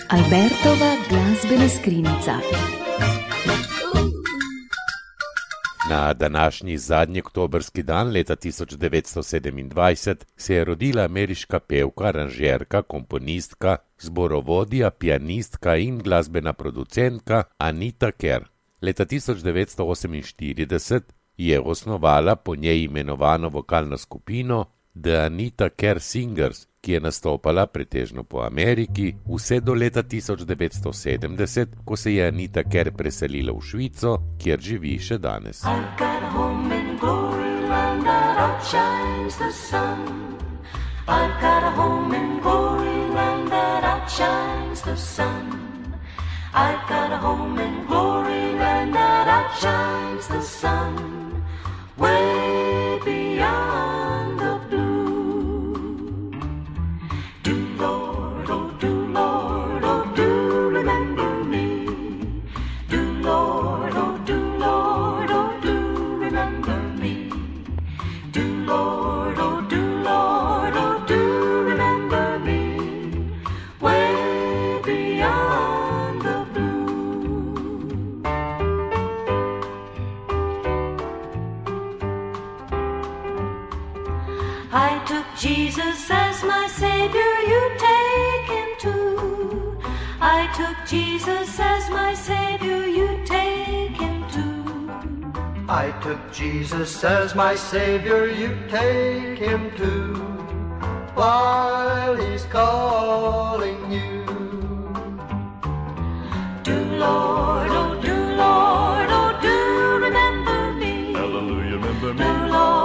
Albertova glasbena skrinjica. Na današnji zadnji oktobrski dan leta 1927 se je rodila ameriška pevka, aranžerka, komponistka, zborovodja, pianistka in glasbena producentka Anita Kerr. Leta 1948 je osnovala po njej imenovano vokalno skupino The Anita Kerr Singers, ki je nastopala pretežno po Ameriki, vse do leta 1970, ko se je Anita Kerr preselila v Švico, kjer živi še danes. I've got a home in glory land that outshines the sun. I've got a home in glory land that outshines the sun. I've got a home in glory land that outshines the sun. Way beyond the blue. Do Lord, oh do Lord, oh do remember me. Do Lord, oh do Lord, oh do remember me. Do Lord, oh do Lord, oh do remember me. Way beyond the blue. I took Jesus as my Savior, you take him too. I took Jesus as my Savior, you take him too. I took Jesus as my Savior, you take him too, while he's calling you. Do Lord, oh do Lord, oh do remember me. Hallelujah, remember me. Do Lord.